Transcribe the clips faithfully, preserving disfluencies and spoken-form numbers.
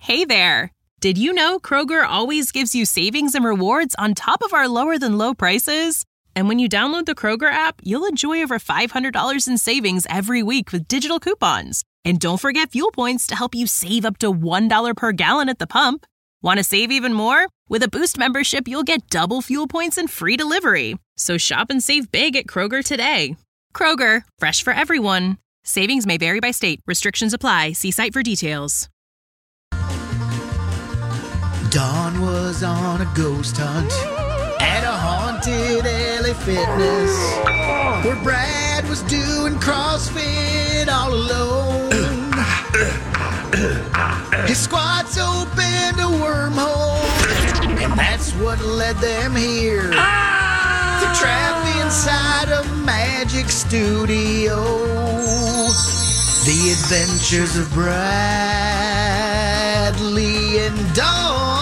Hey there! Did you know Kroger always gives you savings and rewards on top of our lower-than-low prices? And when you download the Kroger app, you'll enjoy over five hundred dollars in savings every week with digital coupons. And don't forget fuel points to help you save up to one dollar per gallon at the pump. Want to save even more? With a Boost membership, you'll get double fuel points and free delivery. So shop and save big at Kroger today. Kroger, fresh for everyone. Savings may vary by state. Restrictions apply. See site for details. Dawn was on a ghost hunt at a haunted L A Fitness, where Brad was doing CrossFit all alone. His squats opened a wormhole, and that's what led them here. The trap inside a magic studio. The Adventures of Bradley and Dawn.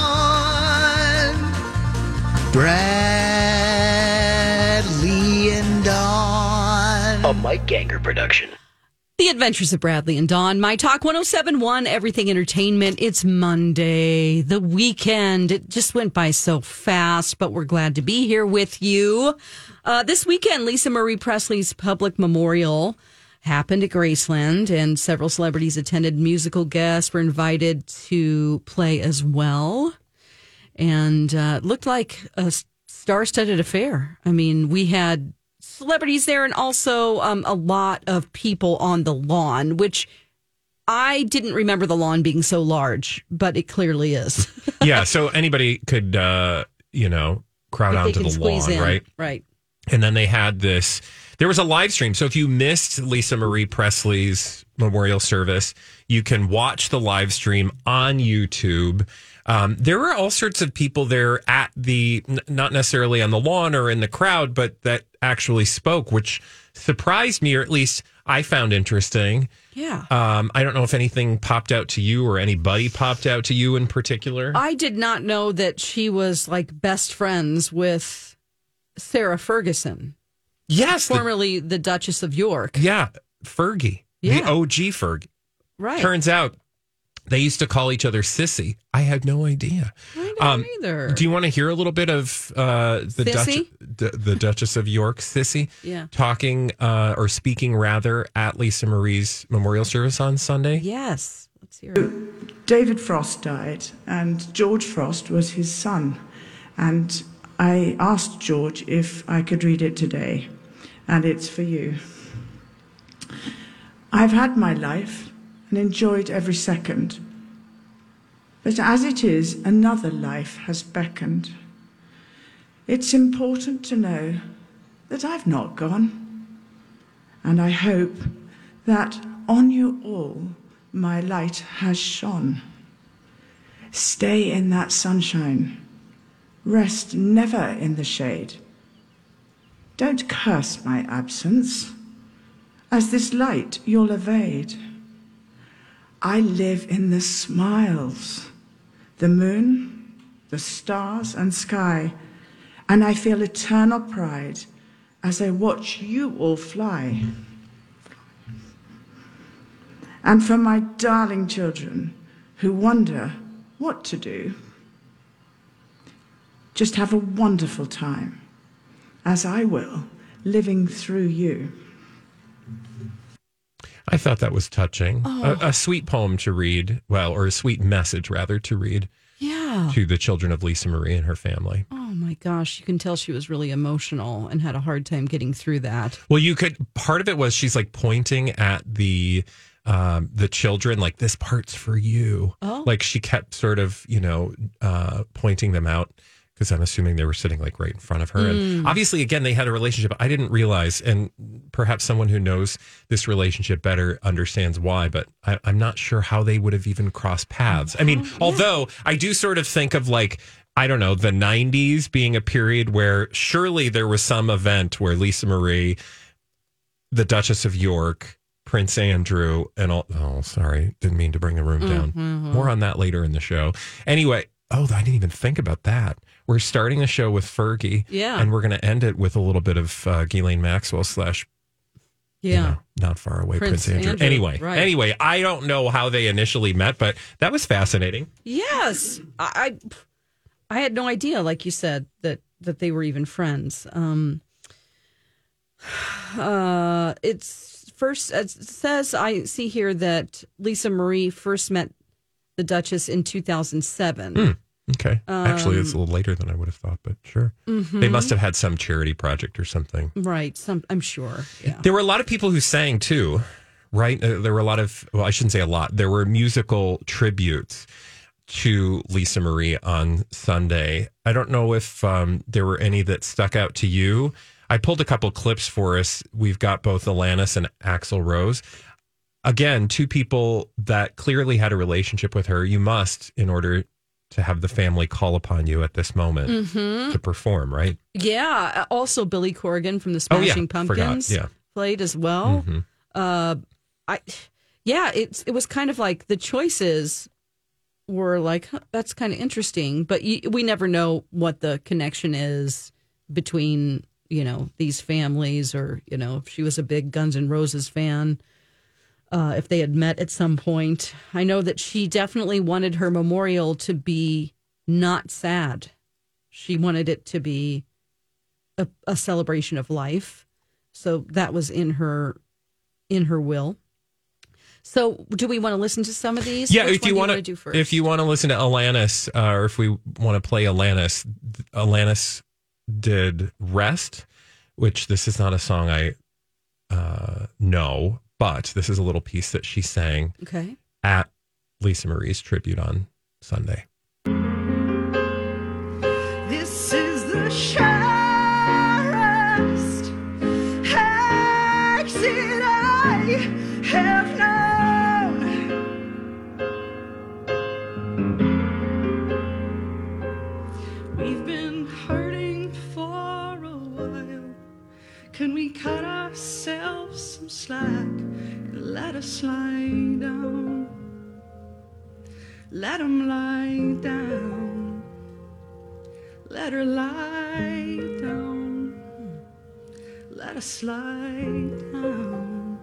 Bradley and Dawn. A Mike Ganger production. The Adventures of Bradley and Dawn. My Talk one oh seven point one, Everything Entertainment. It's Monday, the weekend. It just went by so fast, but we're glad to be here with you. Uh, this weekend, Lisa Marie Presley's public memorial happened at Graceland, and several celebrities attended. Musical guests were invited to play as well. And uh, it looked like a star-studded affair. I mean, we had celebrities there and also um, a lot of people on the lawn, which I didn't remember the lawn being so large, but it clearly is. Yeah, so anybody could, uh, you know, crowd onto the lawn, in. right? Right. And then they had this, there was a live stream. So if you missed Lisa Marie Presley's memorial service, you can watch the live stream on YouTube. Um, there were all sorts of people there at the, n- not necessarily on the lawn or in the crowd, but that actually spoke, which surprised me, or at least I found interesting. Yeah. Um, I don't know if anything popped out to you or anybody popped out to you in particular. I did not know that she was like best friends with Sarah Ferguson. Yes. Formerly the, the Duchess of York. Yeah. Fergie. Yeah. The O G Fergie. Right. Turns out they used to call each other Sissy. I had no idea. I don't um, either. Do you want to hear a little bit of uh, the, Duchess, the, the Duchess of York, Sissy, yeah. talking uh, or speaking rather at Lisa Marie's memorial service on Sunday? Yes. Let's hear it. David Frost died, and George Frost was his son. And I asked George if I could read it today, and it's for you. I've had my life and enjoyed every second. But as it is, another life has beckoned. It's important to know that I've not gone. And I hope that on you all my light has shone. Stay in that sunshine. Rest never in the shade. Don't curse my absence, as this light you'll evade. I live in the smiles, the moon, the stars and sky, and I feel eternal pride as I watch you all fly. And for my darling children who wonder what to do, just have a wonderful time, as I will, living through you. I thought that was touching. Oh. A, a sweet poem to read, well, or a sweet message, rather, to read Yeah. to the children of Lisa Marie and her family. Oh, my gosh. You can tell she was really emotional and had a hard time getting through that. Well, you could, part of it was she's like pointing at the um, the children, like, this part's for you. Oh. Like, she kept sort of, you know, uh, pointing them out. Because I'm assuming they were sitting like right in front of her. Mm. And obviously, again, they had a relationship. I didn't realize, and perhaps someone who knows this relationship better understands why, but I, I'm not sure how they would have even crossed paths. I mean, Oh, yeah. although I do sort of think of like, I don't know, the nineties being a period where surely there was some event where Lisa Marie, the Duchess of York, Prince Andrew, and all. Oh, sorry. Didn't mean to bring the room down. Mm-hmm. More on that later in the show. Anyway. Oh, I didn't even think about that. We're starting the show with Fergie. Yeah. And we're going to end it with a little bit of uh, Ghislaine Maxwell slash Yeah. You know, not far away, Prince, Prince Andrew. Andrew, Anyway, right. anyway, I don't know how they initially met, but that was fascinating. Yes, I, I I had no idea, like you said, that that they were even friends. Um, uh, it's first. It says I see here that Lisa Marie first met the Duchess in two thousand seven. Mm, okay, actually, it's a little later than I would have thought, but sure. Mm-hmm. They must have had some charity project or something. Right. Some, I'm sure. Yeah. There were a lot of people who sang too, right? Uh, there were a lot of, well, I shouldn't say a lot. There were musical tributes to Lisa Marie on Sunday. I don't know if um, there were any that stuck out to you. I pulled a couple clips for us. We've got both Alanis and Axl Rose. Again, two people that clearly had a relationship with her. You must, in order to have the family call upon you at this moment Mm-hmm. to perform, right? Yeah. Also, Billy Corgan from the Oh, yeah. Smashing Pumpkins Forgot. Yeah. played as well. Mhm. Uh, I, yeah, it's it was kind of like the choices were like, huh, that's kind of interesting, but you, we never know what the connection is between, you know, these families, or, you know, if she was a big Guns N' Roses fan, uh, if they had met at some point. I know that she definitely wanted her memorial to be not sad. She wanted it to be a, a celebration of life. So that was in her, in her will. So, do we want to listen to some of these? Yeah, Which if you one want do to, do first? if you want to listen to Alanis, uh, or if we want to play Alanis, Alanis did "Rest," which this is not a song I uh, know, but this is a little piece that she sang Okay. at Lisa Marie's tribute on Sunday. This is the surest exit I have known. We've been hurting for a while. Can we cut ourselves some slack? Let us lie down. Let 'em lie down. Let her lie down. Let us lie down.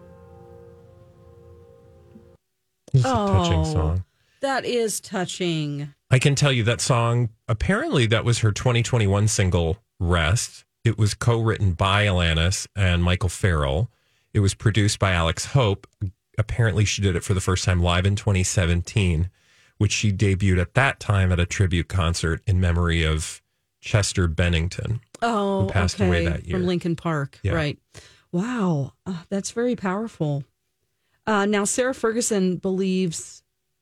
It's a touching Oh. song. That is touching. I can tell you that song, apparently that was her twenty twenty-one single, Rest. It was co-written by Alanis and Michael Farrell. It was produced by Alex Hope. Apparently she did it for the first time live in twenty seventeen, which she debuted at that time at a tribute concert in memory of Chester Bennington. Oh, Who passed okay. away that year. From Lincoln Park. Yeah. Right. Wow. Uh, that's very powerful. Uh, now, Sarah Ferguson believes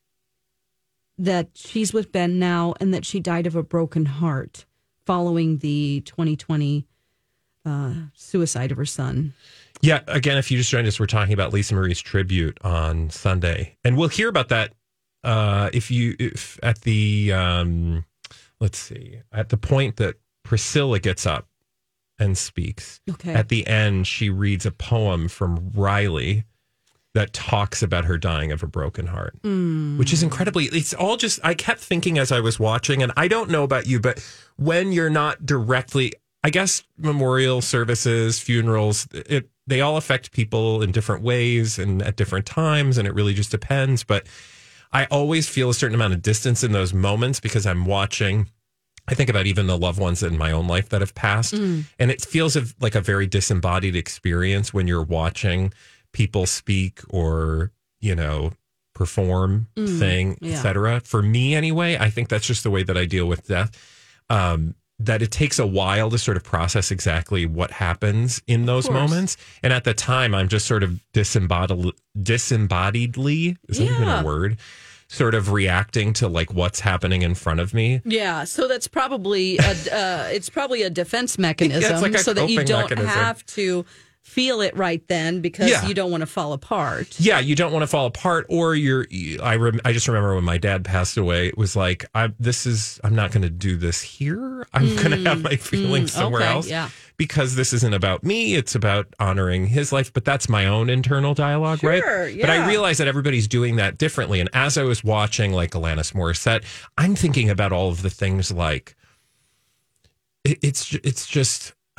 that she's with Ben now and that she died of a broken heart following the twenty twenty uh, suicide of her son. Yeah, again, if you just joined us, we're talking about Lisa Marie's tribute on Sunday. And we'll hear about that uh, if you, if at the, um, let's see, at the point that Priscilla gets up and speaks. Okay. At the end, she reads a poem from Riley that talks about her dying of a broken heart, Mm. which is incredibly, it's all just, I kept thinking as I was watching, and I don't know about you, but when you're not directly, I guess memorial services, funerals, it, they all affect people in different ways and at different times, and it really just depends. But I always feel a certain amount of distance in those moments because I'm watching. I think about even the loved ones in my own life that have passed, Mm. and it feels of, like a very disembodied experience when you're watching people speak or, you know, perform, Mm, sing, yeah. et cetera. For me, anyway, I think that's just the way that I deal with death. Um, that it takes a while to sort of process exactly what happens in those course. moments. And at the time, I'm just sort of disembodied, disembodiedly, is that even Yeah. a word? Sort of reacting to like what's happening in front of me. Yeah, so that's probably a, uh, it's probably a defense mechanism, Yeah, it's like a so that you coping don't mechanism. have to feel it right then because Yeah. you don't want to fall apart. Yeah, you don't want to fall apart, or you're. I rem, I just remember when my dad passed away. It was like, I this is. I'm not going to do this here. I'm going to have my feelings somewhere Mm. okay, else. yeah. Because this isn't about me. It's about honoring his life. But that's my own internal dialogue, Sure, right? But I yeah. realize that everybody's doing that differently. And as I was watching, like Alanis Morissette, I'm thinking about all of the things like it, it's it's just.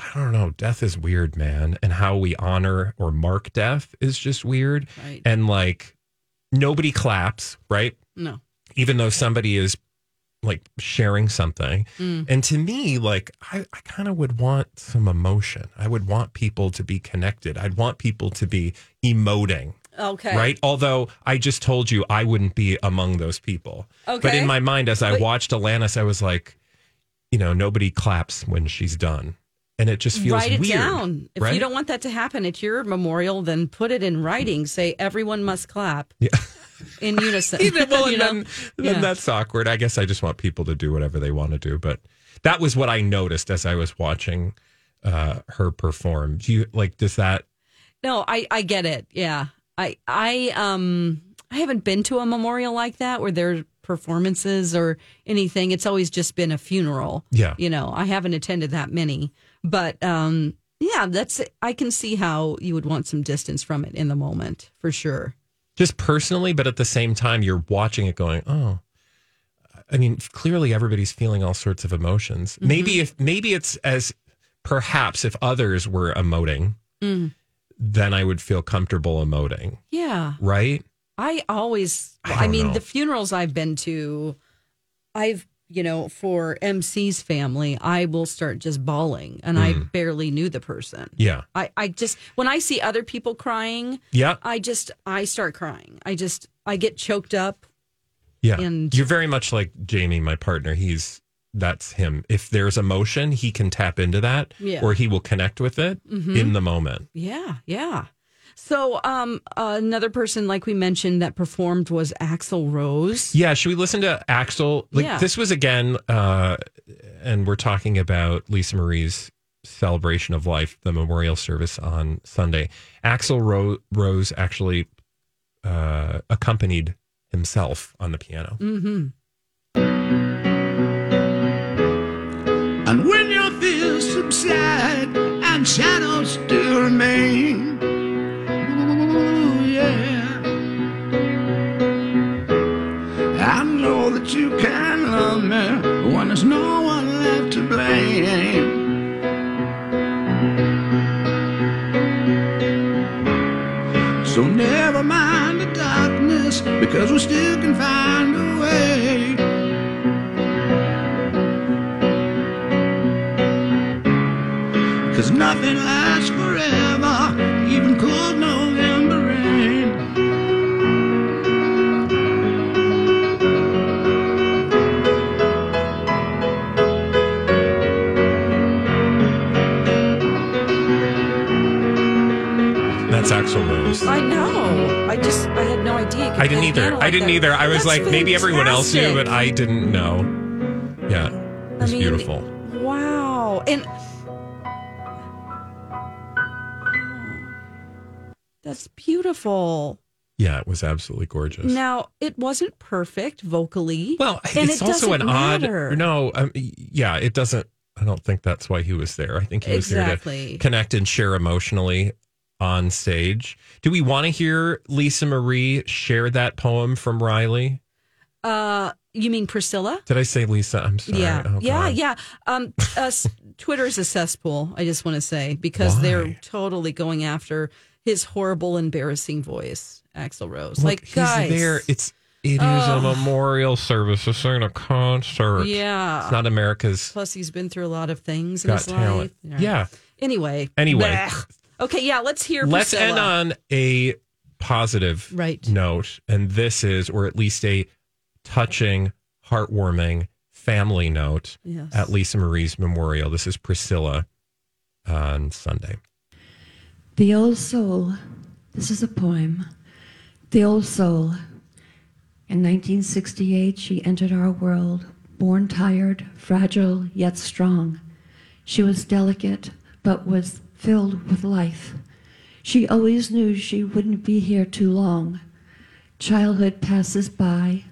I don't know. Death is weird, man. And how we honor or mark death is just weird. Right. And like nobody claps, right? No. Even though somebody is like sharing something. Mm. And to me, like I, I kind of would want some emotion. I would want people to be connected. I'd want people to be emoting. Okay. Right. Although I just told you I wouldn't be among those people. Okay. But in my mind, as I But- watched Alanis, I was like, you know, nobody claps when she's done. And it just feels Write it weird. down. If right? you don't want that to happen at your memorial, then put it in writing. Say everyone must clap Yeah. in unison. well, You and know? then, then Yeah. that's awkward. I guess I just want people to do whatever they want to do. But that was what I noticed as I was watching uh, her perform. Do you like, does that? No, I, I get it. Yeah. I, I, um, I haven't been to a memorial like that where there are performances or anything. It's always just been a funeral. Yeah. You know, I haven't attended that many, but, um, yeah, that's, I can see how you would want some distance from it in the moment for sure. Just personally, but at the same time, you're watching it going, oh, I mean, clearly everybody's feeling all sorts of emotions. Mm-hmm. Maybe if, maybe it's as perhaps if others were emoting, Mm. then I would feel comfortable emoting. Yeah. Right. I always, I I, don't mean, know. the funerals I've been to, I've, you know, for M C's family, I will start just bawling and I Mm. barely knew the person. Yeah. I, I just, when I see other people crying, Yeah. I just, I start crying. I just, I get choked up. Yeah. And- You're very much like Jamie, my partner. He's, that's him. If there's emotion, he can tap into that Yeah. or he will connect with it in the moment. Yeah, yeah. So um, uh, another person, like we mentioned, that performed was Axl Rose. Yeah. Should we listen to Axl? Like Yeah. this was again, uh, and we're talking about Lisa Marie's celebration of life, the memorial service on Sunday. Axl Ro- Rose actually uh, accompanied himself on the piano. Mm-hmm. And when your fears subside and shadows still remain, ooh, yeah, I know that you can love me when there's no one left to blame. So never mind the darkness, because we still can find a way. Cause nothing lasts forever, even cold November rain. That's Axl Rose. I know. I just, I had no idea. you could I didn't play either. piano I like didn't that. either. I was That's like, maybe everyone else knew, fantastic. but I didn't know. Yeah. It was I mean, beautiful. Wow. And that's beautiful. Yeah, it was absolutely gorgeous. Now, it wasn't perfect vocally. Well, and it's it also an doesn't matter. odd. No, um, yeah, it doesn't. I don't think that's why he was there. I think he was there Exactly. to connect and share emotionally on stage. Do we want to hear Lisa Marie share that poem from Riley? Uh, you mean Priscilla? Did I say Lisa? I'm sorry. Yeah, Oh, yeah, God. yeah. Um, us Twitter is a cesspool. I just want to say because Why? they're totally going after his horrible, embarrassing voice, Axl Rose. Look, like, he's guys, there. It's it is a memorial service. This ain't a concert. Yeah. It's not America's Plus, he's been through a lot of things in Got his Talent. life. Yeah. Anyway. Anyway. Blech. Okay. Yeah. Let's hear. Let's Priscilla. end on a positive Right. note. And this is, or at least a touching, heartwarming family note Yes. at Lisa Marie's memorial. This is Priscilla on Sunday. The Old Soul. This is a poem. The Old Soul. In nineteen sixty-eight, she entered our world, born tired, fragile, yet strong. She was delicate, but was filled with life. She always knew she wouldn't be here too long. Childhood passes by.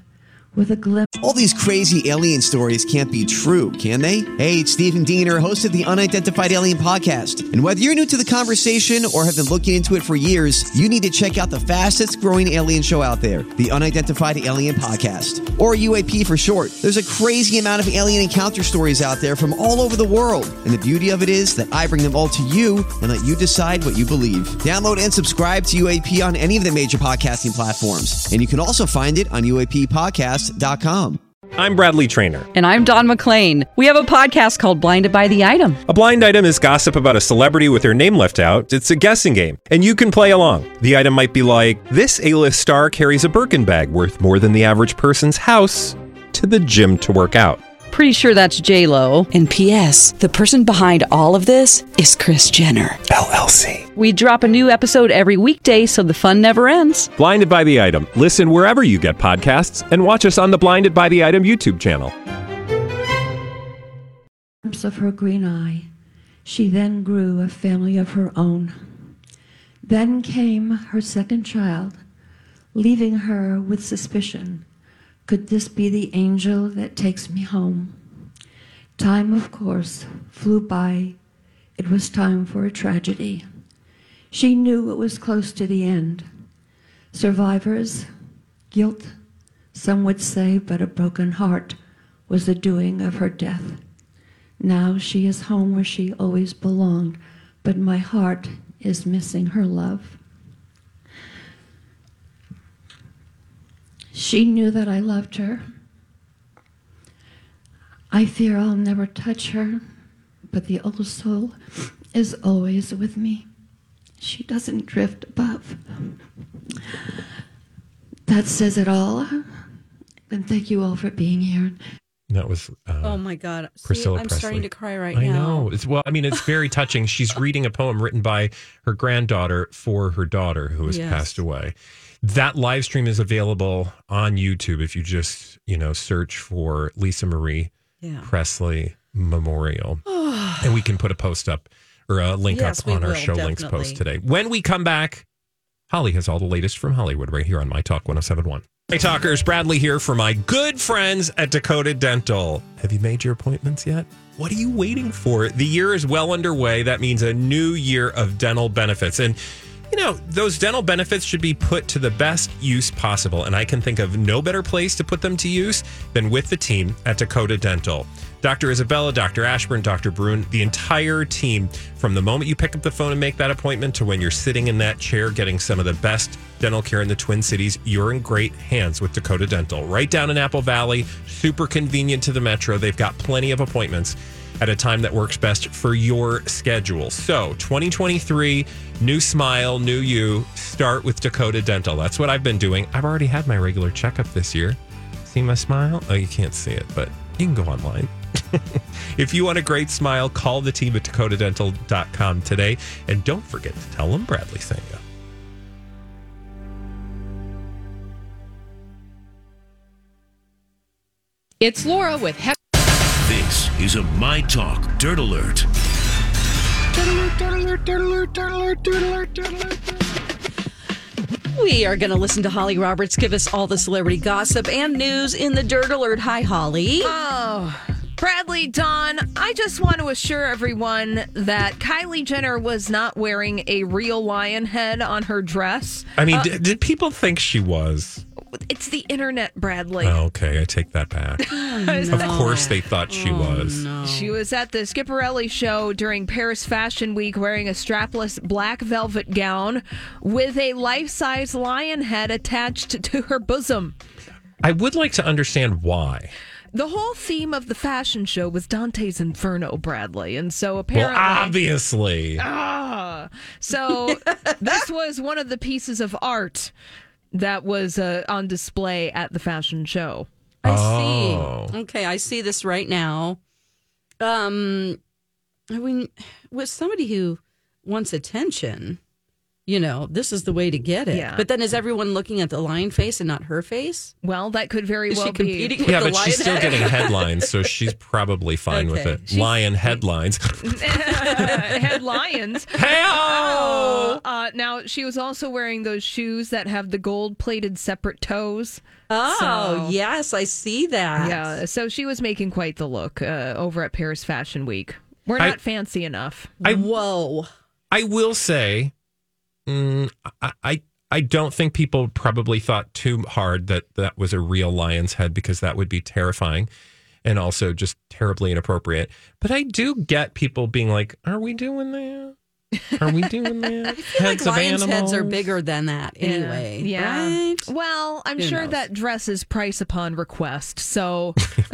with a glimpse. All these crazy alien stories can't be true, can they? Hey, it's Stephen Diener, host of the Unidentified Alien Podcast. And whether you're new to the conversation or have been looking into it for years, you need to check out the fastest growing alien show out there, the Unidentified Alien Podcast, or U A P for short. There's a crazy amount of alien encounter stories out there from all over the world. And the beauty of it is that I bring them all to you and let you decide what you believe. Download and subscribe to U A P on any of the major podcasting platforms. And you can also find it on U A P podcast dot com. I'm Bradley Trainer. And I'm Don McClain. We have a podcast called Blinded by the Item. A blind item is gossip about a celebrity with their name left out. It's a guessing game, and you can play along. The item might be like, this A-list star carries a Birkin bag worth more than the average person's house to the gym to work out. Pretty sure that's J-Lo. And P S the person behind all of this is Kris Jenner, L L C. We drop a new episode every weekday so the fun never ends. Blinded by the Item. Listen wherever you get podcasts and watch us on the Blinded by the Item YouTube channel. Of her green eye, she then grew a family of her own. Then came her second child, leaving her with suspicion. Could this be the angel that takes me home? Time, of course, flew by. It was time for a tragedy. She knew it was close to the end. Survivors, guilt, some would say, but a broken heart was the doing of her death. Now she is home where she always belonged, but my heart is missing her love. She knew that I loved her. I fear I'll never touch her, but the old soul is always with me. She doesn't drift above. That says it all. And thank you all for being here. That was uh, oh my God, Priscilla See, I'm Presley. starting to cry right I now. I know. It's, well, I mean, it's very touching. She's reading a poem written by her granddaughter for her daughter who has Yes. passed away. That live stream is available on YouTube if you just, you know, search for Lisa Marie Yeah. Presley Memorial. And we can put a post up or a link Yes, up we on our will, show links definitely. post today. When we come back, Holly has all the latest from Hollywood right here on My Talk one oh seven point one. Hey talkers, Bradley here for my good friends at Dakota Dental. Have you made your appointments yet? What are you waiting for? The year is well underway. That means a new year of dental benefits. And you know, those dental benefits should be put to the best use possible. And I can think of no better place to put them to use than with the team at Dakota Dental. Doctor Isabella, Doctor Ashburn, Doctor Bruin, the entire team, from the moment you pick up the phone and make that appointment to when you're sitting in that chair getting some of the best dental care in the Twin Cities, you're in great hands with Dakota Dental. Right down in Apple Valley, super convenient to the metro. They've got plenty of appointments at a time that works best for your schedule. So twenty twenty-three, new smile, new you. Start with Dakota Dental. That's what I've been doing. I've already had my regular checkup this year. See my smile? Oh, you can't see it, but you can go online. If you want a great smile, call the team at dakota dental dot com today. And don't forget to tell them Bradley sent you. It's Laura with Heck. This is a My Talk Dirt Alert. We are going to listen to Holly Roberts give us all the celebrity gossip and news in the Dirt Alert. Hi, Holly. Oh, Bradley, Dawn, I just want to assure everyone that Kylie Jenner was not wearing a real lion head on her dress. I mean, Uh, did, did people think she was? It's the internet, Bradley. Oh, okay, I take that back. Of course they thought she was. She was at the Skipperelli show during Paris Fashion Week wearing a strapless black velvet gown with a life-size lion head attached to her bosom. I would like to understand why. The whole theme of the fashion show was Dante's Inferno, Bradley, and so apparently... Well, obviously. Ah, so this was one of the pieces of art that was uh, on display at the fashion show. I Oh. see. Okay, I see this right now. Um, I mean, with somebody who wants attention, you know, this is the way to get it. Yeah. But then is everyone looking at the lion face and not her face? Well, that could very Is well she competing be. with Yeah, the but lion she's still head? getting headlines, so she's probably fine Okay. with it. Lion headlines. Head lions. Hey-o! Uh, now, she was also wearing those shoes that have the gold-plated separate toes. Oh, So- yes, I see that. Yeah, so she was making quite the look uh, over at Paris Fashion Week. We're I- not fancy enough. I- Whoa. I will say, mm, I, I I don't think people probably thought too hard that that was a real lion's head, because that would be terrifying and also just terribly inappropriate. But I do get people being like, "Are we doing that? Are we doing that?" I feel like lions' heads are bigger than that anyway. Yeah. Right? Well, I'm Who sure knows? that dress is price upon request. So,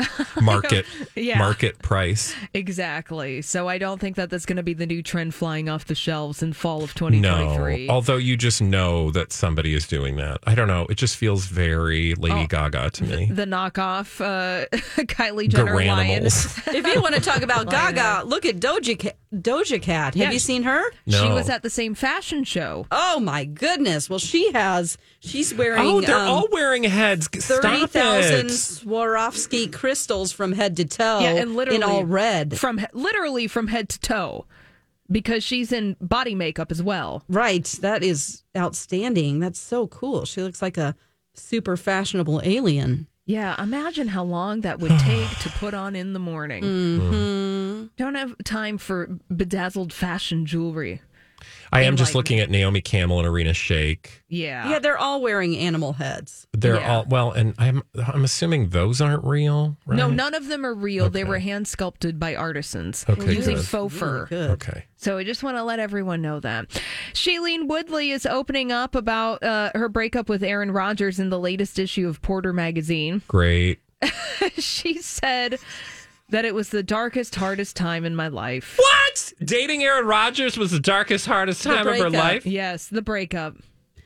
market Yeah. market price. exactly. So, I don't think that that's going to be the new trend flying off the shelves in fall of twenty No, twenty-three. although you just know that somebody is doing that. I don't know. It just feels very Lady Oh, Gaga to me. The knockoff uh, Kylie Jenner lion. Garanimals. If you want to talk about Lion Gaga, look at Doja Cat. Doja Cat. Have Yeah. you seen her? No. She was at the same fashion show. Oh my goodness! Well, she has. She's wearing. Oh, they're um, all wearing heads. Stop thirty thousand it. Swarovski crystals from head to toe. Yeah, and literally in all red. from he- literally from head to toe, because she's in body makeup as well. Right. That is outstanding. That's so cool. She looks like a super fashionable alien. Yeah, imagine how long that would take to put on in the morning. Mm-hmm. Don't have time for bedazzled fashion jewelry. I am just Like- looking at Naomi Campbell and Arena Shake. Yeah. Yeah, they're all wearing animal heads. They're Yeah. all well, and I'm I'm assuming those aren't real, right? No, none of them are real. They Okay. were hand sculpted by artisans Okay, using good. faux fur. Good. Okay. So I just want to let everyone know that. Shailene Woodley is opening up about uh, her breakup with Aaron Rodgers in the latest issue of Porter magazine. Great. She said that it was the darkest, hardest time in my life. What? Dating Aaron Rodgers was the darkest, hardest The time of her breakup. life? Yes, the breakup.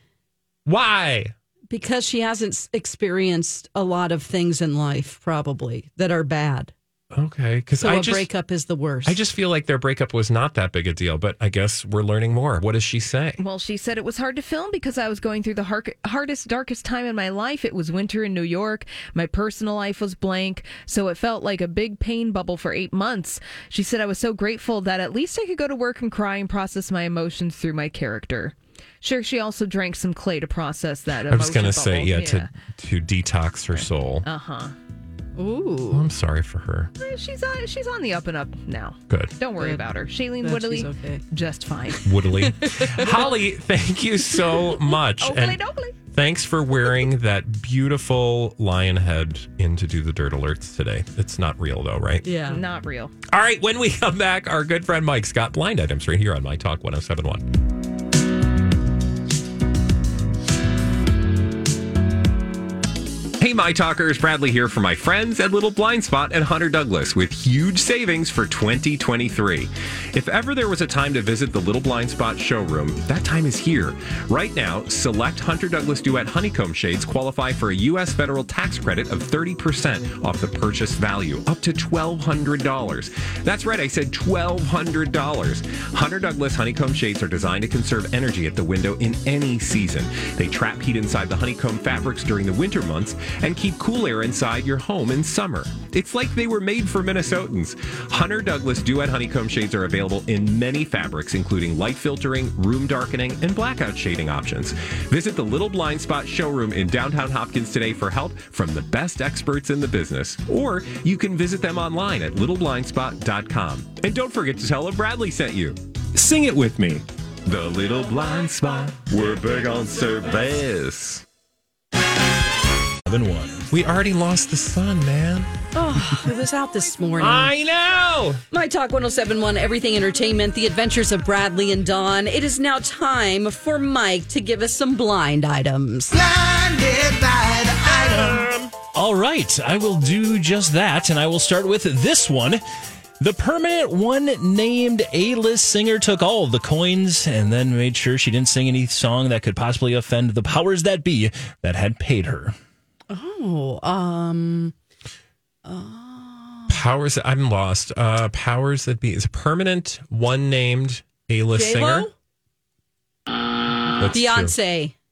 Why? Because she hasn't s- experienced a lot of things in life, probably, that are bad. Okay, because So I a just breakup is the worst. I just feel like their breakup was not that big a deal, but I guess we're learning more. What does she say? Well, she said it was hard to film because I was going through the har- hardest, darkest time in my life. It was winter in New York. My personal life was blank. So it felt like a big pain bubble for eight months. She said I was so grateful that at least I could go to work and cry and process my emotions through my character. Sure, she also drank some clay to process that I was going to say, yeah, to to detox her soul. Uh-huh. Ooh. Oh, I'm sorry for her. Eh, She's on, she's on the up and up now. Good. Don't worry Good. about her. Shailene Glad Woodley, she's okay. just fine. Woodley. Holly, thank you so much. Oakley And dokley. thanks for wearing that beautiful lion head in to do the dirt alerts today. It's not real, though, right? Yeah. Not real. All right, when we come back, our good friend Mike's got blind items right here on My Talk one oh seven one. Hey, My Talkers, Bradley here for my friends at Little Blind Spot at Hunter Douglas with huge savings for twenty twenty-three. If ever there was a time to visit the Little Blind Spot showroom, that time is here. Right now, select Hunter Douglas Duet Honeycomb shades qualify for a U S federal tax credit of thirty percent off the purchase value, up to twelve hundred dollars. That's right, I said twelve hundred dollars. Hunter Douglas Honeycomb shades are designed to conserve energy at the window in any season. They trap heat inside the honeycomb fabrics during the winter months and keep cool air inside your home in summer. It's like they were made for Minnesotans. Hunter Douglas Duet Honeycomb shades are available in many fabrics, including light filtering, room darkening, and blackout shading options. Visit the Little Blind Spot showroom in downtown Hopkins today for help from the best experts in the business. Or you can visit them online at little blind spot dot com. And don't forget to tell them Bradley sent you. Sing it with me. The Little Blind Spot. We're big on service. We already lost the sun, man. Oh, it was out this morning. I know. My Talk one oh seven point one, Everything Entertainment, The Adventures of Bradley and Dawn. It is now time for Mike to give us some blind items. Blinded by the item. All right, I will do just that, and I will start with this one. The permanent one named A-list singer took all of the coins and then made sure she didn't sing any song that could possibly offend the powers that be that had paid her. Oh, um... Powers, I'm lost. Uh, powers that be is a permanent one named A-list J-Lo? singer. That's Beyonce. True.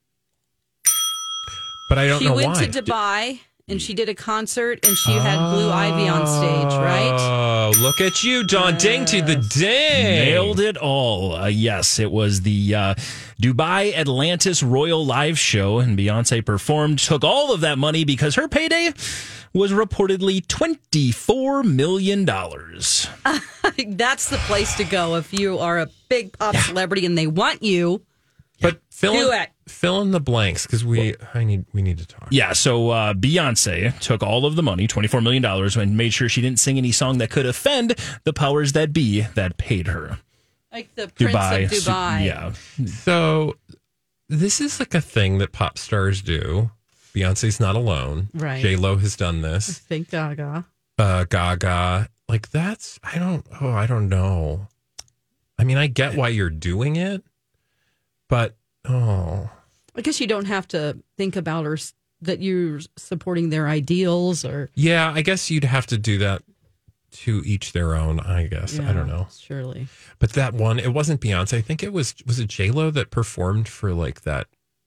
But I don't she know went why. to Dubai and she did a concert and she had Blue Ivy on stage, right? Oh, look at you, Don. Yes. Ding to the day. Nailed it all. Uh, yes, it was the uh, Dubai Atlantis Royal Live Show, and Beyonce performed, took all of that money because her payday was reportedly twenty-four million dollars. That's the place to go if you are a big pop yeah. celebrity and they want you. But fill do in, it. Fill in the blanks because we I need we need to talk. Yeah, so uh, Beyonce took all of the money, twenty-four million dollars, and made sure she didn't sing any song that could offend the powers that be that paid her. Like the Prince Dubai. of Dubai. Yeah. So this is like a thing that pop stars do. Beyonce's not alone. Right. J-Lo has done this. I think Gaga. Uh, Gaga. Like that's, I don't, oh, I don't know. I mean, I get why you're doing it, but, oh. I guess you don't have to think about or that you're supporting their ideals or. Yeah, I guess you'd have to do that to each their own, I guess. Yeah, I don't know. Surely. But that one, it wasn't Beyonce. I think it was, was it J-Lo that performed for like that?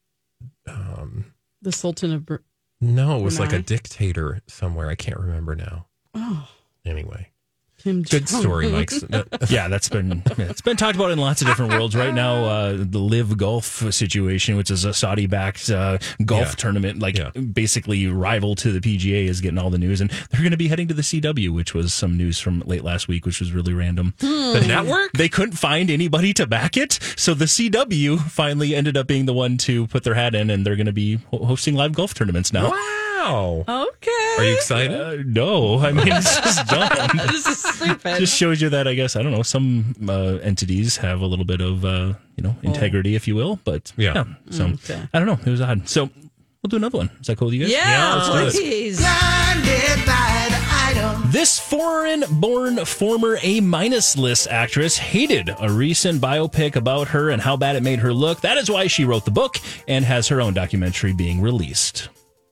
Um, the Sultan of Br- No, it was Brunei? like a dictator somewhere. I can't remember now. Oh. Anyway. Kim Good Jong. story, Mike. Yeah, that's been it's been talked about in lots of different worlds right now. Uh, the Live Golf situation, which is a Saudi-backed uh, golf Yeah. tournament, like Yeah. basically rival to the P G A, is getting all the news, and they're going to be heading to the C W, which was some news from late last week, which was really random. The network? They couldn't find anybody to back it, so the C W finally ended up being the one to put their hat in, and they're going to be ho- hosting live golf tournaments now. Wow. Okay. Are you excited? Uh, no, I mean it's just dumb. This is stupid. Just shows you that I guess I don't know some uh, entities have a little bit of uh, you know integrity, if you will. But Yeah. yeah, so Okay. I don't know. It was odd. So we'll do another one. Is that cool with you guys? Yeah, let's do it. please. Blinded by the item. This foreign-born former A-minus list actress hated a recent biopic about her and how bad it made her look. That is why she wrote the book and has her own documentary being released.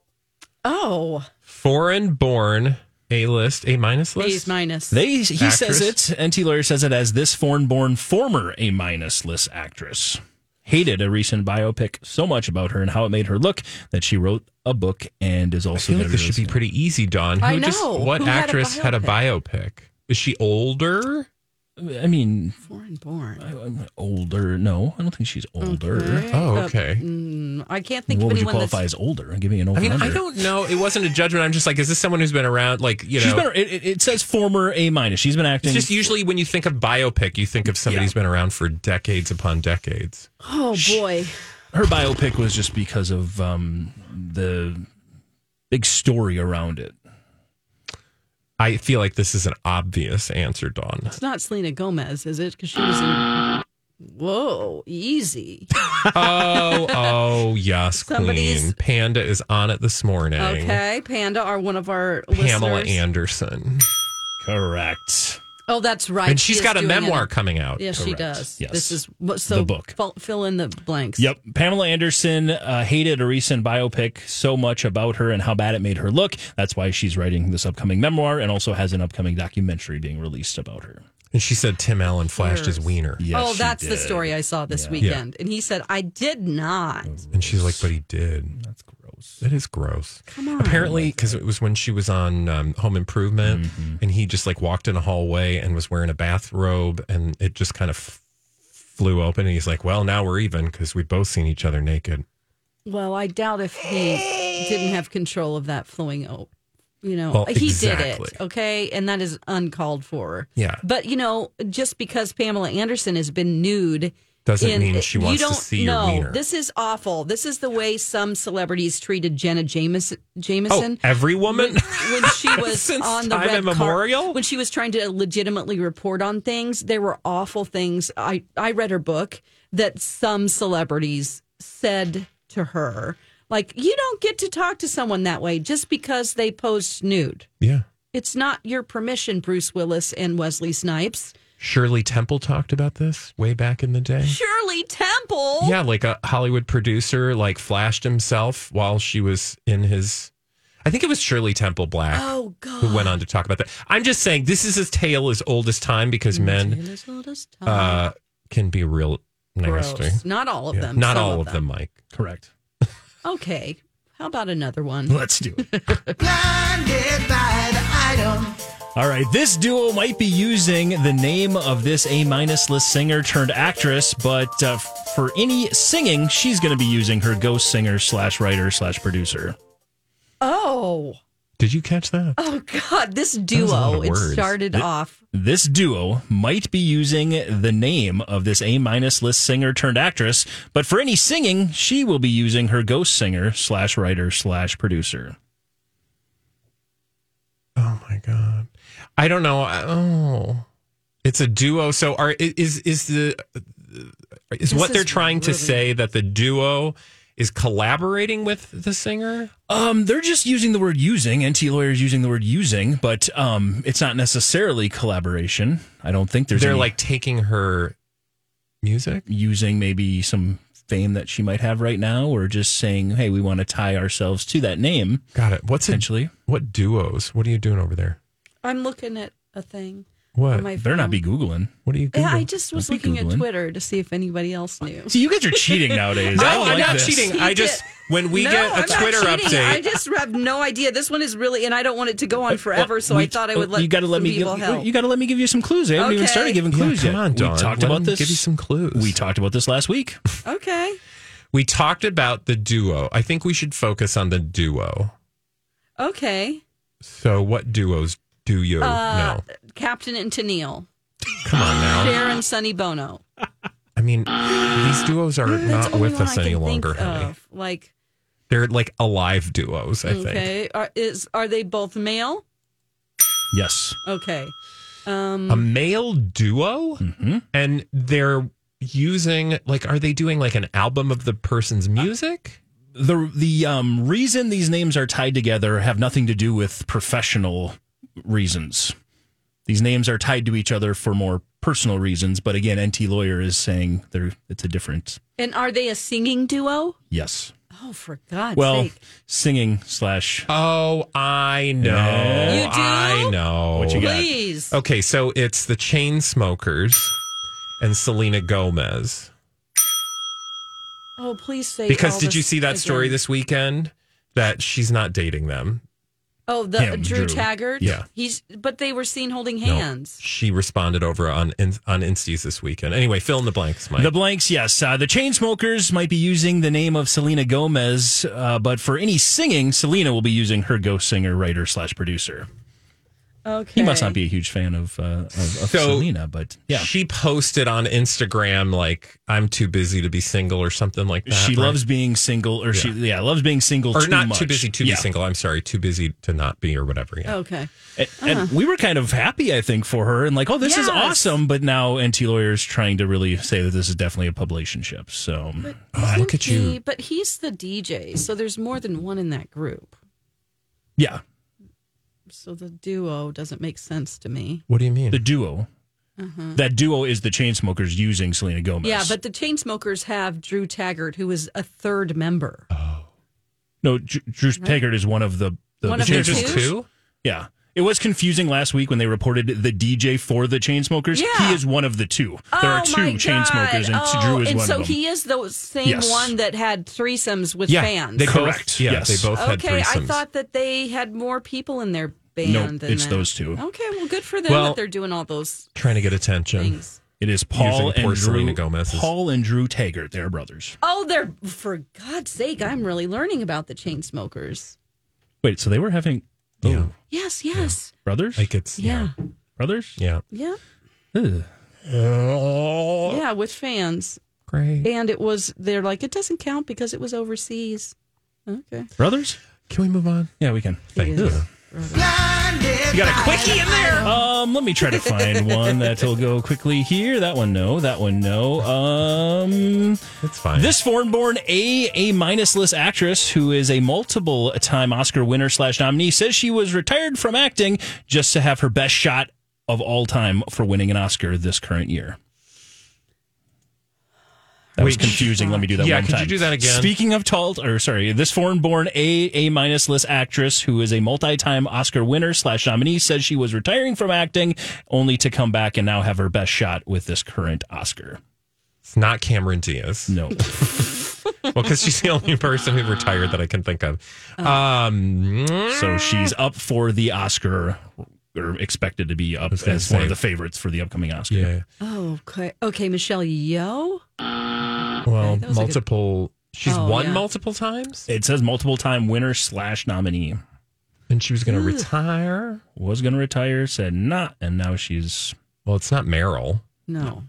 Oh. Foreign born A list, A minus list? A's minus. They he Actress? says it. N T Lawyer says it as this foreign-born former A-minus list actress hated a recent biopic so much about her and how it made her look that she wrote a book and is I also. feel like gonna this should be release- pretty easy, Dawn. Who I just know. what Who had a actress had a biopic? Is she older? I mean, Foreign born. I'm older. No, I don't think she's older. Okay. Oh, Uh, okay. mm, I can't think What of would you anyone qualify that's. as older? Give me an over. I mean, under. I don't know. It wasn't a judgment. I'm just like, is this someone who's been around? Like, you She's know, been. It, it- it says former A minus. She's been acting. it's just usually when you think of biopic, you think of somebody Yeah. who's been around for decades upon decades. Oh, boy. Her biopic was just because of um, the big story around it. I feel like this is an obvious answer, Dawn. It's not Selena Gomez, is it? Because she was in. Whoa, easy. oh, oh, yes, Somebody's- Queen. Panda is on it this morning. Okay, Panda are one of our Pamela listeners. Anderson. Correct. Oh, that's right. And She she's is got a doing memoir it. coming out. Yes, she Correct. does. Yes. This is what- so The book. Fill, fill in the blanks. Yep. Pamela Anderson uh, hated a recent biopic so much about her and how bad it made her look. That's why she's writing this upcoming memoir and also has an upcoming documentary being released about her. And she said Tim Allen flashed his wiener. Yes, oh, she that's the did. story I saw this Yeah. weekend. And he said, I did not. And she's like, but he did. That's gross. It is gross. Come on. Apparently, because it was when she was on um, Home Improvement, and he just like walked in a hallway and was wearing a bathrobe, and it just kind of f- flew open. And he's like, "Well, now we're even because we've both seen each other naked." Well, I doubt if he didn't have control of that flowing out. You know, Well, he exactly. did it, okay? And that is uncalled for. Yeah. But, you know, just because Pamela Anderson has been nude Doesn't in- mean she you wants to don't- see your no, wiener. this is awful. This is the way some celebrities treated Jenna Jameson. Oh, Jameson every woman when, when she was Since on the time red immemorial? car- when she was trying to legitimately report on things, there were awful things. I, I read her book that some celebrities said to her, like, you don't get to talk to someone that way just because they posed nude. Yeah. It's not your permission, Bruce Willis and Wesley Snipes. Shirley Temple talked about this way back in the day. Shirley Temple. Yeah, like a Hollywood producer like flashed himself while she was in his. I think it was Shirley Temple Black Oh, God. who went on to talk about that. I'm just saying this is a tale as old as time because men Taylor's oldest time. uh, can be real nasty. Gross. Not all of Yeah. them. Not some all of of them, Mike. Correct. Okay. How about another one? Let's do it. Blinded by the item. All right, this duo might be using the name of this A-minus list singer turned actress, but uh, for any singing, she's going to be using her ghost singer slash writer slash producer. Oh. Did you catch that? Oh, God. This was a lot duo, of it words. started Th- off. This duo might be using the name of this A-minus list singer turned actress, but for any singing, she will be using her ghost singer slash writer slash producer. Oh, my God. I don't know. Oh, it's a duo. So are is is the is This what they're is trying to really- say that the duo is collaborating with the singer? Um, they're just using the word using. N T lawyers using the word using, but um, it's not necessarily collaboration. I don't think there's. They're any like taking her music, using maybe some fame that she might have right now, or just saying, "Hey, we want to tie ourselves to that name." Got it. What's Potentially. it? What duos? What are you doing over there? I'm looking at a thing. What? on my Better not phone. be Googling. What are you? Yeah, I Googling? just was Don't be looking at Googling. Twitter to see if anybody else knew. See, you guys are cheating nowadays. I No, don't I'm like not this. cheating. I just when we no, get a I'm not Twitter cheating. update. I just have no idea. This one is really, and I don't want it to go on forever. Well, so we- I thought I would let you gotta let some me people give, help. You got to let me give you some clues. I haven't even Okay. started giving Yeah, clues come yet. on, Dawn. We talked Let about him this. give you some clues. We talked about this last week. Okay. We talked about the duo. I think we should focus on the duo. Okay. So, what duos do you Uh, know? Captain and Tennille. Come on now. Sharon, Sonny Bono. I mean, these duos are That's not the only with one us I any can think longer, honey. of. Like, They're like alive duos, I think. okay. Are, is, are they both male? Yes. Okay. Um, A male duo? Mm-hmm. And they're using, like, are they doing like an album of the person's music? The the um, reason these names are tied together have nothing to do with professional reasons. These names are tied to each other for more personal reasons. But again, N T Lawyer is saying they're it's a different. and are they a singing duo? Yes. Oh, for God's Well, sake. singing slash. Oh, I know. Yeah. You do? I know. What you got? Please. Okay, so it's the Chainsmokers and Selena Gomez. Oh, please say. Because all did this you see that story again. this weekend? That she's not dating them. Oh, the Him, Drew, Drew. Taggart. Yeah. He's, but they were seen holding No, hands. she responded over on on Insties this weekend. Anyway, fill in the blanks, Mike. The blanks, yes. Uh, the Chainsmokers might be using the name of Selena Gomez, uh, but for any singing, Selena will be using her ghost singer, writer slash producer. Okay. He must not be a huge fan of uh, of, of So, Selena, but yeah, She posted on Instagram like, "I'm too busy to be single" or something like that. she right? loves being single, or she yeah loves being single, or too not much. too busy to Yeah. be single. I'm sorry, too busy to not be or whatever. Yeah. Okay. And, and we were kind of happy, I think, for her, and like, oh, this is Yes. awesome. But now N T Lawyer's trying to really say that this is definitely a publicationship. So Oh, look at He- you. But he's the D J, so there's more than one in that group. yeah, So the duo doesn't make sense to me. What do you mean? the duo. That duo is the Chainsmokers using Selena Gomez. Yeah, but the Chainsmokers have Drew Taggart, who is a third member. no, Drew, Drew Taggart is one of the the, One the of the There's just two? two? Yeah. It was confusing last week when they reported the D J for the Chainsmokers. Yeah. He is one of the two. There are Oh, two my Chainsmokers, and God. Drew is and one so of them. he is the same Yes. one that had threesomes with Yeah, fans. they Correct. both. Yeah, Yes. they both had Okay, I threesomes. thought that they had more people in their band Nope, than it's that. those two. Okay, well, good for them Well, that they're doing all those Trying to get attention. things. It is Paul Using poor and Drew. Selena Gomez's- Paul and Drew Taggart. They're brothers. Oh, they're, for God's sake, I'm really learning about the Chainsmokers. Wait, so they were having oh, Yeah. Yes, yes. brothers? Like it's Yeah. brothers? yeah. Yeah. Ugh. Yeah, with fans. Great. And it was, they're like, it doesn't count because it was overseas. Okay. Brothers? Can we move on? Yeah, we can. Thank It you. is. Blinded You got a by quickie the in there? item. Um, let me try to find one that'll go quickly here. That one, no. That one, no. Um, It's fine. this foreign-born A A minus list actress who is a multiple-time Oscar winner slash nominee says she was retired from acting just to have her best shot of all time for winning an Oscar this current year. That was Wait, confusing. Let me do that yeah, one could you time. do that again? Speaking of tall, or sorry, this foreign-born A A minus list actress who is a multi-time Oscar winner slash nominee says she was retiring from acting only to come back and now have her best shot with this current Oscar. It's not Cameron Diaz. No. Well, because she's the only person who retired that I can think of. Um, so she's up for the Oscar, or expected to be up as one say. of the favorites for the upcoming Oscar. Yeah. Oh, okay. Okay, Michelle Yeoh. Well, that was a multiple. She's Oh, won yeah. multiple times, It says multiple time winner slash nominee. and she was going to retire. Was going to retire, said not, and now she's. Well, it's not Meryl. No.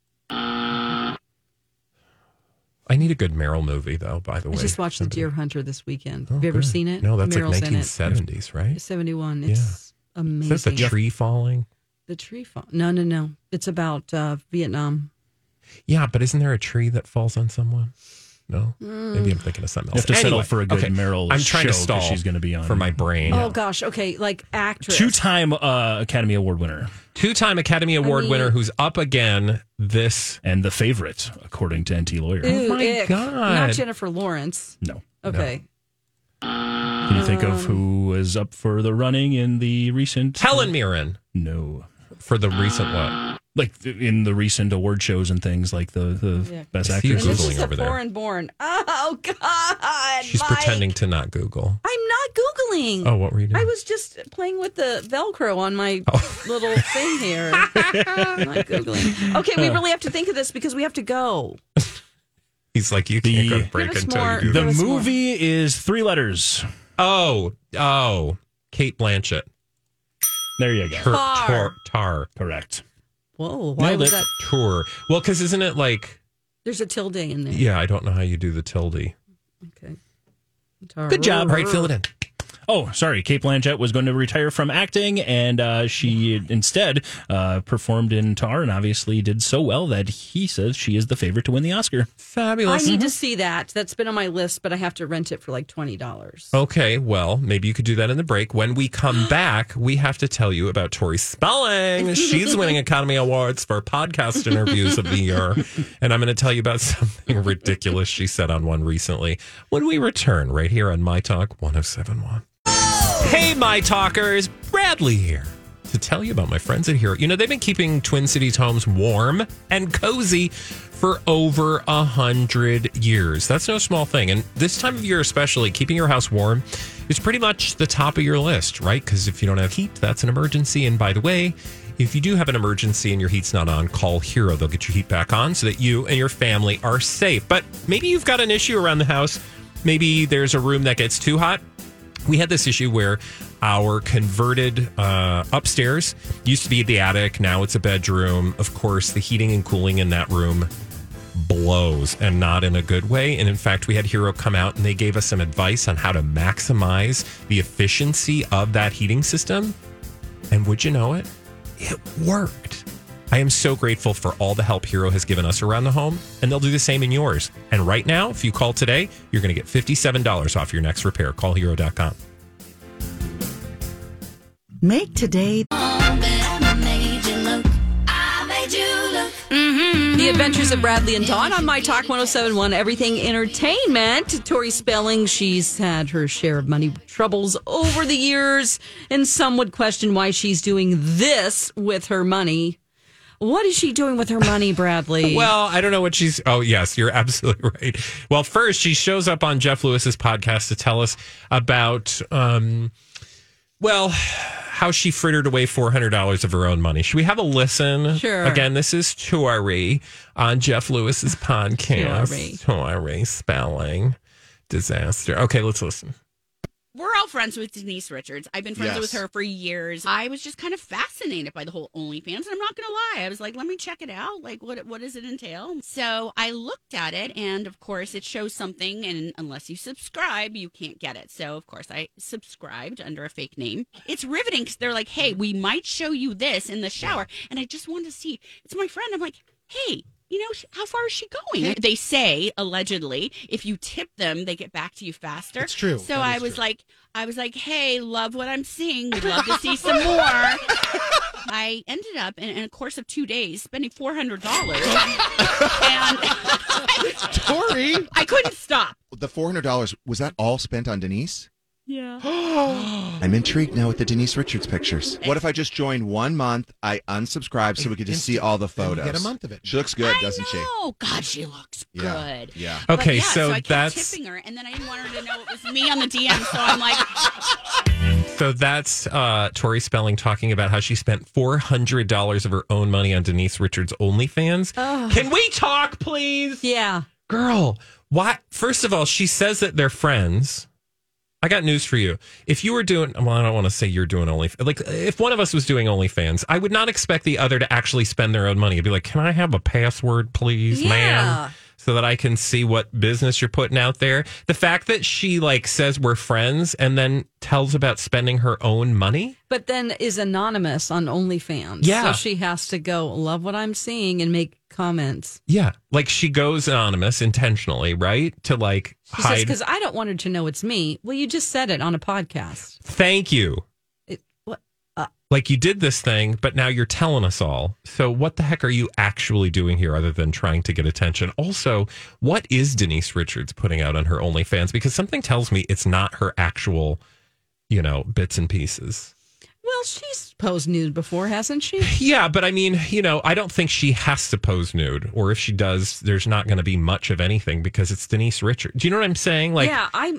I need a good Meryl movie, though. By the I way, just watched Somebody- The Deer Hunter this weekend. Oh, Have you ever good. seen it? No, that's Meryl's like in nineteen it. seventies, right? seventy-one. It's amazing. Is that the tree falling? The tree fall. No, no, no. It's about uh, Vietnam. Yeah, but isn't there a tree that falls on someone? No, maybe I'm thinking of something You else. have to settle Anyway, for a good okay. Meryl I'm trying show to 'cause stall. she's gonna be on- for my brain. Oh gosh. Okay, like actress. Two time uh, Academy Award winner. Two-time Academy Award mean- winner who's up again this. And the favorite, according to N T Lawyer. Ew, my ick. God. Not Jennifer Lawrence. No. Okay. Can you think of who was up for the running in the recent? Helen Mirren No. for the recent what? Like th- in the recent award shows and things, like the, the Yeah. best I see you actress. And this Googling is a over there. foreign born. Oh God. She's Mike. pretending to not Google. I'm not Googling. Oh, what were you doing? I was just playing with the Velcro on my Oh. little thing here. I'm not Googling. Okay, we really have to think of this because we have to go. He's like, you can't go The- to break Give us until more. you do The Give this. us more. movie is three letters. Oh, oh, Kate Blanchett. There you go. Her, Tar. tar. Tar. Correct. Whoa, why Nailed was it. that? Tour. Well, because isn't it like, There's a tilde in there. yeah, I don't know how you do the tilde. Okay. Tar- Good job. All right, fill it in. Oh, sorry. Kate Blanchett was going to retire from acting, and uh, she instead uh, performed in Tar, and obviously did so well that he says she is the favorite to win the Oscar. I Fabulous. need to see that. That's been on my list, but I have to rent it for like twenty dollars. Okay, well, maybe you could do that in the break. When we come back, we have to tell you about Tori Spelling. She's winning Academy Awards for podcast interviews of the year. And I'm going to tell you about something ridiculous she said on one recently when we return right here on My Talk one oh seven point one. Hey, My Talkers, Bradley here to tell you about my friends at Hero. You know, they've been keeping Twin Cities homes warm and cozy for over a hundred years. That's no small thing. And this time of year especially, keeping your house warm is pretty much the top of your list, right? Because if you don't have heat, that's an emergency. And by the way, if you do have an emergency and your heat's not on, call Hero. They'll get your heat back on so that you and your family are safe. But maybe you've got an issue around the house. Maybe there's a room that gets too hot. We had this issue where our converted uh, upstairs used to be the attic. Now it's a bedroom. Of course, the heating and cooling in that room blows, and not in a good way. And in fact, we had Hero come out and they gave us some advice on how to maximize the efficiency of that heating system. And would you know it? It worked. I am so grateful for all the help Hero has given us around the home, and they'll do the same in yours. And right now, if you call today, you're going to get fifty-seven dollars off your next repair. Call hero dot com. Make today. The Adventures of Bradley and Dawn on My Talk one oh seven point one, Everything Entertainment. Tori Spelling, she's had her share of money troubles over the years, and some would question why she's doing this with her money. What is she doing with her money, Bradley? Well, I don't know what she's... Oh, yes, you're absolutely right. Well, first, she shows up on Jeff Lewis's podcast to tell us about, um, well, how she frittered away four hundred dollars of her own money. Should we have a listen? Sure. Again, this is Tori on Jeff Lewis's podcast. Tori Spelling. Disaster. Okay, let's listen. We're all friends with Denise Richards. I've been friends Yes. with her for years. I was just kind of fascinated by the whole OnlyFans, and I'm not going to lie. I was like, let me check it out. Like, what what does it entail? So I looked at it, and of course, it shows something, and unless you subscribe, you can't get it. So, of course, I subscribed under a fake name. It's riveting because they're like, hey, we might show you this in the shower, and I just wanted to see. It's my friend. I'm like, hey, you know, how far is she going? They say, allegedly, if you tip them, they get back to you faster. It's true. So That I is was true. like, I was like, hey, love what I'm seeing. We'd love to see some more. I ended up, in, in a course of two days, spending four hundred dollars. and Tori, I couldn't stop. the four hundred dollars, was that all spent on Denise? Yeah. I'm intrigued now with the Denise Richards pictures. What if I just join one month, I unsubscribe so we could just see all the photos? You get a month of it. She looks good, I doesn't she? Oh, God, she looks Yeah. good. Yeah. But Okay, yeah, so so I kept that's- tipping her, and then I didn't want her to know it was me on the D M, so I'm like... So that's uh, Tori Spelling talking about how she spent four hundred dollars of her own money on Denise Richards' OnlyFans. Oh. Can we talk, please? Yeah. Girl, why? First of all, she says that they're friends. I got news for you. If you were doing, well, I don't want to say you're doing OnlyFans. Like, if one of us was doing OnlyFans, I would not expect the other to actually spend their own money. I'd be like, can I have a password, please, Yeah. ma'am? So that I can see what business you're putting out there. The fact that she like says we're friends and then tells about spending her own money. But then is anonymous on OnlyFans. Yeah. So she has to go, love what I'm seeing, and make comments. Yeah. Like she goes anonymous intentionally, right? To like She says, hide. because I don't want her to know it's me. Well, you just said it on a podcast. Thank you. It, what? Uh, Like you did this thing, but now you're telling us all. So what the heck are you actually doing here other than trying to get attention? Also, what is Denise Richards putting out on her OnlyFans? Because something tells me it's not her actual, you know, bits and pieces. well, she's posed nude before, hasn't she? Yeah, but I mean, you know, I don't think she has to pose nude. Or if she does, there's not going to be much of anything because it's Denise Richards. Do you know what I'm saying? Like, yeah, I'm.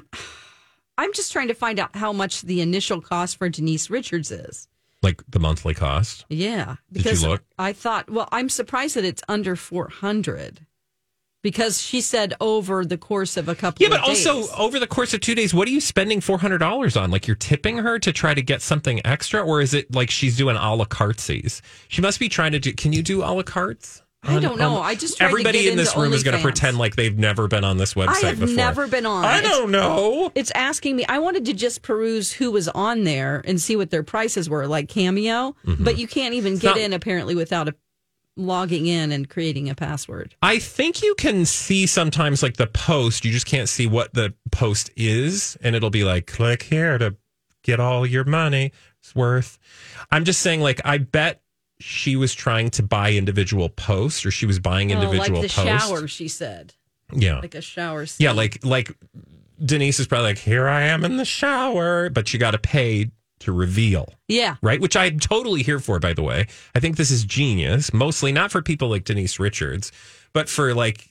I'm just trying to find out how much the initial cost for Denise Richards is. like the monthly cost. Yeah, Did because you look? I thought, well, I'm surprised that it's under four hundred because she said over the course of a couple Yeah, of but days. also over the course of two days, what are you spending four hundred dollars on? Like you're tipping her to try to get something extra, or is it like she's doing a la carte's? She must be trying to do. Can you do a la cartes? I don't know. I just tried to everybody get in this into room is going to OnlyFans. pretend like they've never been on this website I have before. never been on. I It's- don't know. It's asking me. I wanted to just peruse who was on there and see what their prices were, like Cameo. Mhm. But you can't even It's get not- in apparently without a, logging in and creating a password. I think you can see sometimes like the post. You just can't see what the post is, and it'll be like, click here to get all your money. It's worth. I'm just saying, like, I bet she was trying to buy individual posts, or she was buying individual oh, like the posts. shower, she said. Yeah. Like a shower scene. Yeah, like like Denise is probably like, here I am in the shower, but you got to pay to reveal. Yeah. Right? Which I'm totally here for, by the way. I think this is genius, mostly not for people like Denise Richards, but for like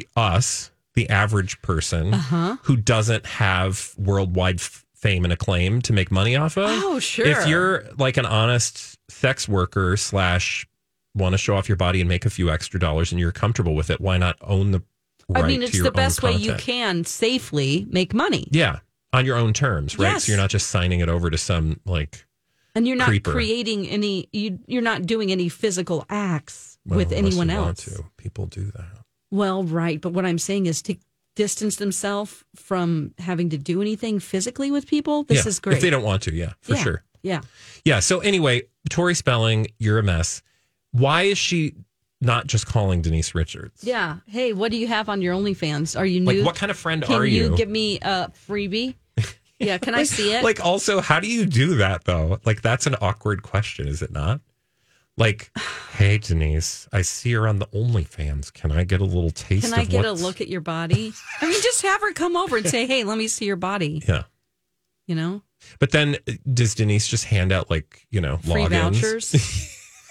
us, the average person Uh-huh. who doesn't have worldwide f- fame and acclaim to make money off of. Oh, sure. If you're like an honest sex worker slash want to show off your body and make a few extra dollars and you're comfortable with it, why not own the right I mean, to it's your the own best way you content? can safely make money. Yeah, on your own terms, right? Yes. So you're not just signing it over to some like And you're not creeper. creating any, you, you're not doing any physical acts Well, with unless anyone you want else. to. People do that. Well, right. But what I'm saying is to distance themselves from having to do anything physically with people. This Yeah, is great. if they don't want to. Yeah, for Yeah. sure. Yeah. Yeah. So anyway, Tori Spelling, you're a mess. Why is she not just calling Denise Richards? Yeah. Hey, what do you have on your OnlyFans? Are you Like, nude? what kind of friend Can are you? you? give me a freebie? Yeah. Can I Like- see it? Like, also, how do you do that though? Like, that's an awkward question, is it not? Like, hey Denise, I see her on the OnlyFans. Can I get a little taste? Can I of get a what's- look at your body? I mean, just have her come over and say, "Hey, let me see your body." Yeah. You know, But then, uh, does Denise just hand out like you know free logins? vouchers.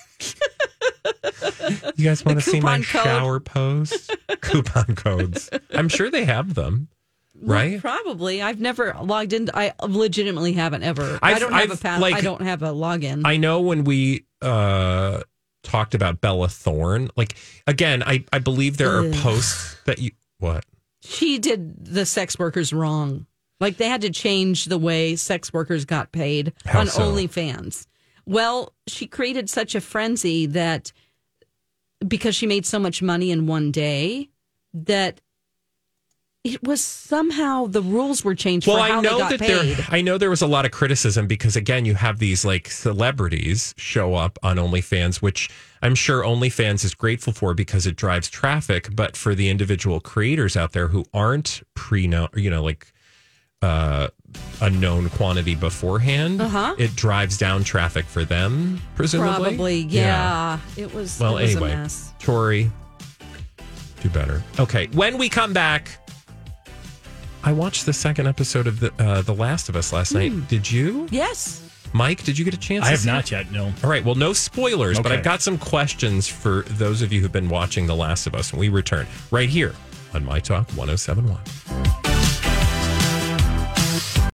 You guys want The to see my coupon code. shower post? Coupon codes. I'm sure they have them, Well, right? probably. I've never logged in. I legitimately haven't ever. I I've- don't have I've, a pass. like- I don't have a login. I know when we uh, talked about Bella Thorne, like again, I, I believe there are Ugh. posts that you what? She did the sex workers wrong. Like they had to change the way sex workers got paid How on so? OnlyFans. Well, she created such a frenzy that because she made so much money in one day that it was somehow the rules were changed Well, for how I know they got that paid. there. I know there was a lot of criticism because again, you have these like celebrities show up on OnlyFans, which I'm sure OnlyFans is grateful for because it drives traffic. But for the individual creators out there who aren't pre-known, you know, like uh, a known quantity beforehand, Uh-huh. it drives down traffic for them, presumably. Probably, yeah. It was. Well, it was anyway, a mess. Tori, do better. Okay, when we come back, I watched the second episode of the uh, The Last of Us last Mm. night. Did you? Yes. Mike, did you get a chance? I to have see not it? yet, no. All right, well, no spoilers, but Okay. I've got some questions for those of you who've been watching The Last of Us, and we return right here on My Talk one oh seven point one.